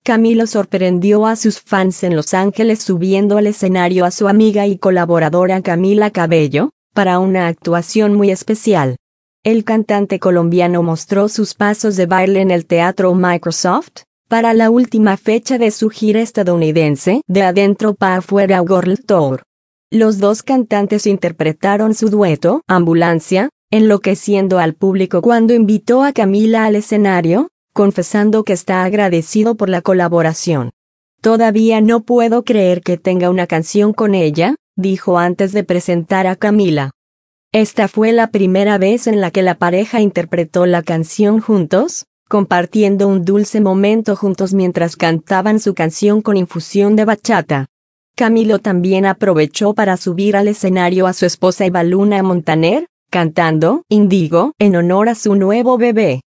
Camilo sorprendió a sus fans en Los Ángeles subiendo al escenario a su amiga y colaboradora Camila Cabello, para una actuación muy especial. El cantante colombiano mostró sus pasos de baile en el Teatro Microsoft, para la última fecha de su gira estadounidense De Adentro Pa' Afuera World Tour. Los dos cantantes interpretaron su dueto, Ambulancia, enloqueciendo al público cuando invitó a Camila al escenario, confesando que está agradecido por la colaboración. Todavía no puedo creer que tenga una canción con ella, dijo antes de presentar a Camila. Esta fue la primera vez en la que la pareja interpretó la canción juntos, compartiendo un dulce momento juntos mientras cantaban su canción con infusión de bachata. Camilo también aprovechó para subir al escenario a su esposa Eva Luna Montaner, cantando Indigo en honor a su nuevo bebé.